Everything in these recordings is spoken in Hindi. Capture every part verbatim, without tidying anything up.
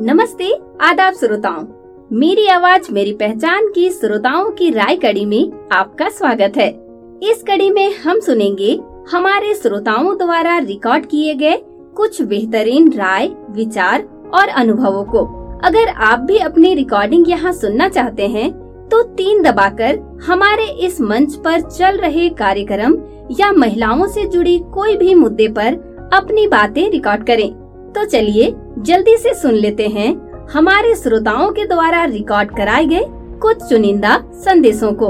नमस्ते, आदाब श्रोताओं। मेरी आवाज मेरी पहचान की श्रोताओं की राय कड़ी में आपका स्वागत है। इस कड़ी में हम सुनेंगे हमारे श्रोताओं द्वारा रिकॉर्ड किए गए कुछ बेहतरीन राय, विचार और अनुभवों को। अगर आप भी अपनी रिकॉर्डिंग यहाँ सुनना चाहते हैं तो तीन दबाकर हमारे इस मंच पर चल रहे कार्यक्रम या महिलाओं से जुड़ी कोई भी मुद्दे पर अपनी बातें रिकॉर्ड करें। तो चलिए जल्दी से सुन लेते हैं हमारे श्रोताओं के द्वारा रिकॉर्ड कराए गए कुछ चुनिंदा संदेशों को।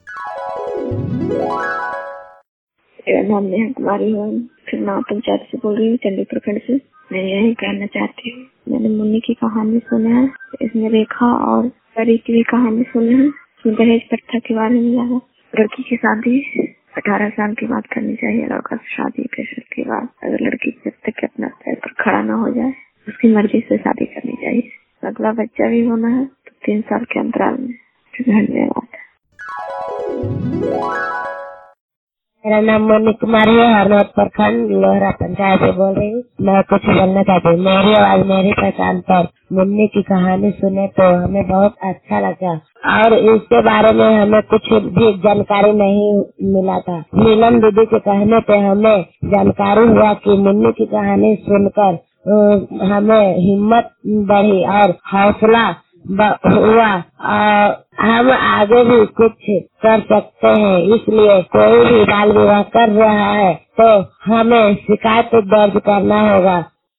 मेरा नाम नेहा कुमारी है, फिर पंचायत से बोल रही हूँ, चंडी प्रखंड से। मैं यही कहना चाहती हूँ, मैंने मुन्नी की कहानी सुना है, इसमें रेखा और परी की भी कहानी सुनी है। दहेज प्रथा के बारे में लगा, लड़की की शादी अठारह साल की बात करनी चाहिए। लड़का शादी पैसे के बाद अगर लड़की जब तक अपना पैर पर खड़ा न हो जाए उसकी मर्जी से शादी करनी चाहिए। अगला बच्चा भी होना है तो तीन साल के अंतराल में। धन्यवाद। मेरा नाम मोनी कुमारी है, हरनौत प्रखंड लोहरा पंचायत से बोल रही हूँ। मैं कुछ बोलना चाहती हूँ। मेरी आवाज मेरी पहचान पर मुन्नी की कहानी सुने तो हमें बहुत अच्छा लगा और इसके बारे में हमें कुछ भी जानकारी नहीं मिला था। नीलम दीदी के कहने पे हमें जानकारी हुआ कि मुन्नी की कहानी सुनकर हमें हिम्मत बढ़ी और हौसला हुआ और हम आगे भी कुछ कर सकते हैं। इसलिए कोई भी बाल विवाह कर रहा है तो हमें शिकायत दर्ज करना होगा।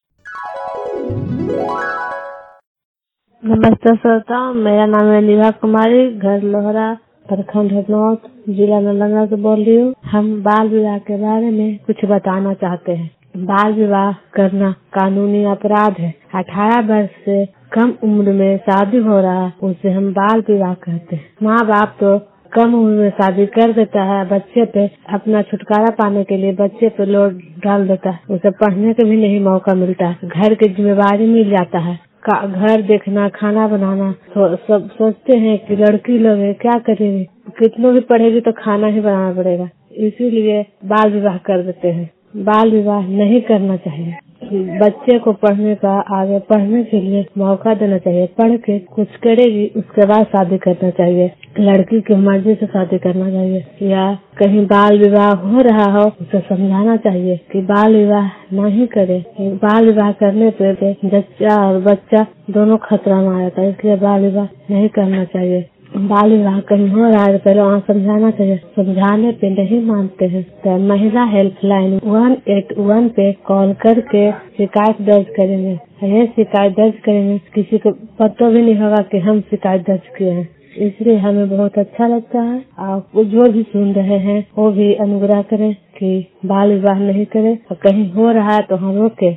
नमस्ते श्रोता, मेरा नाम है नीला कुमारी, घर लोहरा, प्रखंड हरनौत, जिला नालंदा से बोल रही हूँ। हम बाल विवाह के बारे में कुछ बताना चाहते हैं। बाल विवाह करना कानूनी अपराध है। अठारह वर्ष से कम उम्र में शादी हो रहा है उसे हम बाल विवाह कहते हैं। माँ बाप तो कम उम्र में शादी कर देता है, बच्चे पे अपना छुटकारा पाने के लिए बच्चे पे लोड डाल देता है, उसे पढ़ने का भी नहीं मौका मिलता है। घर की जिम्मेवारी मिल जाता है, घर देखना, खाना बनाना। तो सब सोचते हैं कि लड़की लोग है क्या करेंगे, कितनों भी पढ़ेगी तो खाना ही बनाना पड़ेगा, इसीलिए बाल विवाह कर देते हैं। बाल विवाह नहीं करना चाहिए। बच्चे को पढ़ने का, आगे पढ़ने के लिए मौका देना चाहिए। पढ़ के कुछ करेगी उसके बाद शादी करना चाहिए। लड़की की मर्जी से शादी करना चाहिए। या कहीं बाल विवाह हो रहा हो उसे समझाना चाहिए कि बाल विवाह नहीं करे। बाल विवाह करने पे बच्चा और बच्चा दोनों खतरा में आ जाता है, इसलिए बाल विवाह नहीं करना चाहिए। बाल विवाह कहीं हो रहा है पहले वहाँ समझाना चाहिए। समझाने पे नहीं मानते हैं तो महिला हेल्पलाइन वन एट वन पे कॉल करके शिकायत दर्ज करेंगे। ये शिकायत दर्ज करेंगे, किसी को पता भी नहीं होगा कि हम शिकायत दर्ज किए हैं। इसलिए हमें बहुत अच्छा लगता है। आप जो भी सुन रहे हैं वो भी अनुग्रह करें कि बाल विवाह नहीं करें, और कहीं हो रहा है तो हम रोके।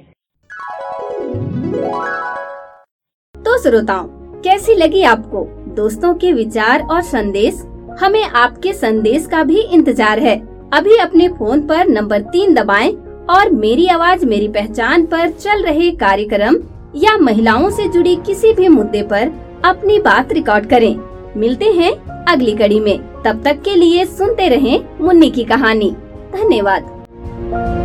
तो श्रोताओं, कैसी लगी आपको दोस्तों के विचार और संदेश? हमें आपके संदेश का भी इंतजार है। अभी अपने फोन पर नंबर तीन दबाएं और मेरी आवाज मेरी पहचान पर चल रहे कार्यक्रम या महिलाओं से जुड़ी किसी भी मुद्दे पर अपनी बात रिकॉर्ड करें। मिलते हैं अगली कड़ी में, तब तक के लिए सुनते रहें मुन्नी की कहानी। धन्यवाद।